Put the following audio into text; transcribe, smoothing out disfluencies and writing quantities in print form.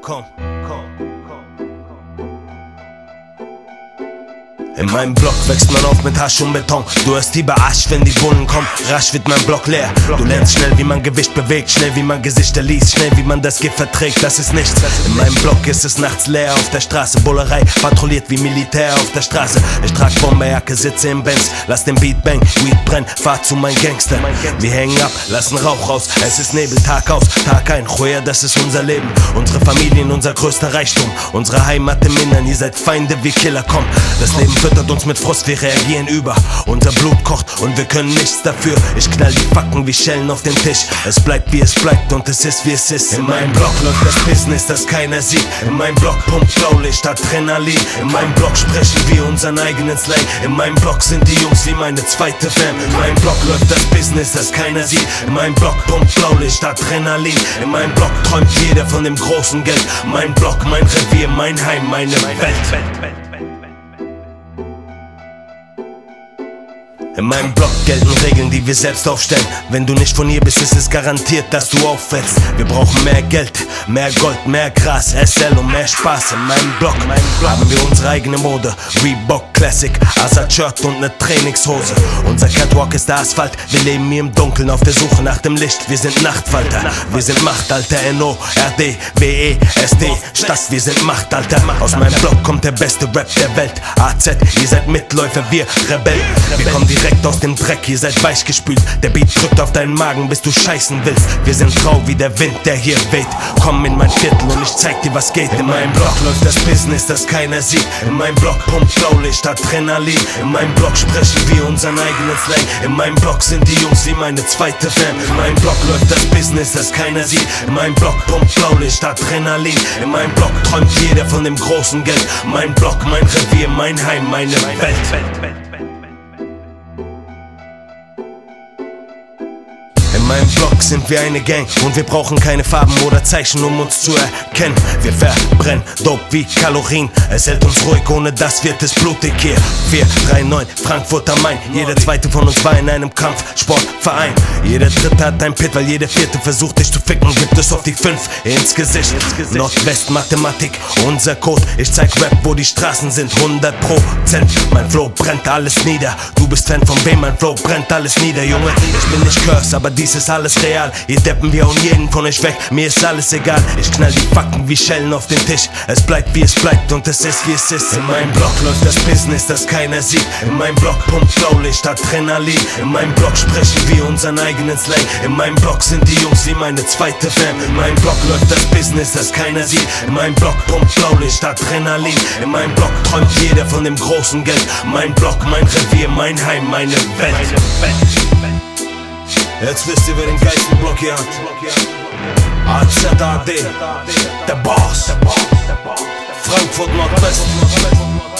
komm. In meinem Block wächst man auf mit Hasch und Beton. Du hörst lieber Asch, wenn die Bullen kommen. Rasch wird mein Block leer. Du lernst schnell, wie man Gewicht bewegt, schnell, wie man Gesichter liest, schnell, wie man das Gift verträgt. Das ist nichts. In meinem Block ist es nachts leer auf der Straße. Bullerei patrouilliert wie Militär auf der Straße. Ich trag Bomberjacke, sitze im Benz, lass den Beat bang, Weed brenn, fahr zu mein Gangster. Wir hängen ab, lassen Rauch raus. Es ist Nebel, Tag aus, Tag ein. Joya, das ist unser Leben. Unsere Familien, unser größter Reichtum. Unsere Heimat im Innern, ihr seid Feinde wie Killer, komm. Das Leben füttert uns mit Frust, wir reagieren über. Unser Blut kocht und wir können nichts dafür. Ich knall die Facken wie Schellen auf den Tisch. Es bleibt wie es bleibt und es ist wie es ist. In meinem Block läuft das Business, das keiner sieht. In meinem Block pumpt Blaulicht, Adrenalin. In meinem Block sprechen wir unseren eigenen Slang. In meinem Block sind die Jungs wie meine zweite Fam. In meinem Block läuft das Business, das keiner sieht. In meinem Block pumpt Blaulicht, Adrenalin. In meinem Block träumt jeder von dem großen Geld. Mein Block, mein Revier, mein Heim, meine Welt. In meinem Block gelten Regeln, die wir selbst aufstellen. Wenn du nicht von hier bist, ist es garantiert, dass du auffällst. Wir brauchen mehr Geld, mehr Gold, mehr Gras, SL und mehr Spaß. In meinem Block haben wir unsere eigene Mode. Reebok Classic, Azad-Shirt und ne Trainingshose. Unser Catwalk ist der Asphalt. Wir leben hier im Dunkeln auf der Suche nach dem Licht. Wir sind Nachtfalter, wir sind Machtalter. N-O-R-D-W-E-S-D Stadt, wir sind Machtalter. Aus meinem Block kommt der beste Rap der Welt. AZ, ihr seid Mitläufer, wir Rebellen. Wir kommen direkt aus dem Dreck, ihr seid weichgespült. Der Beat drückt auf deinen Magen, bis du scheißen willst. Wir sind grau wie der Wind, der hier weht. Komm in mein Viertel und ich zeig dir, was geht. In meinem Block läuft das Business, das keiner sieht. In meinem Block pumpt Blaulicht, Adrenalin. In meinem Block sprechen wir unseren eigenen Slang. In meinem Block sind die Jungs wie meine zweite Fam. In meinem Block läuft das Business, das keiner sieht. In meinem Block pumpt Blaulicht, Adrenalin. In meinem Block träumt jeder von dem großen Geld. Mein Block, mein Revier, mein Heim, meine Welt. In meinem Block sind wir eine Gang und wir brauchen keine Farben oder Zeichen, um uns zu erkennen. Wir verbrennen Dope wie Kalorien. Es hält uns ruhig, ohne das wird es blutig hier. 439 Frankfurt am Main. Jeder zweite von uns war in einem Kampfsportverein. Jeder dritte hat ein Pit, weil jeder vierte versucht dich zu ficken. Gibt es auf die 5 ins Gesicht. Nordwest Mathematik, unser Code. Ich zeig Rap, wo die Straßen sind, 100%. Mein Flow brennt alles nieder. Du bist Fan von wem? Mein Flow brennt alles nieder, Junge. Ich bin nicht Curse, aber dies ist alles real. Ihr deppen, wir hauen jeden von euch weg. Mir ist alles egal. Ich knall die Facken wie Schellen auf den Tisch. Es bleibt wie es bleibt und es ist wie es ist. In meinem Block läuft das Business, das keiner sieht. In meinem Block pumpt Blaulicht, Adrenalin. In meinem Block sprechen wir unseren eigenen Slang. In meinem Block sind die Jungs wie meine zweite Fam. In meinem Block läuft das Business, das keiner sieht. In meinem Block pumpt Blaulicht, Adrenalin. In meinem Block träumt jeder von dem großen Geld. Mein Block, mein Revier, mein Heim, meine Welt. Jetzt wisst ihr, wer den geilsten Block hier hat. AZAD, der Boss. Frankfurt Nordwest.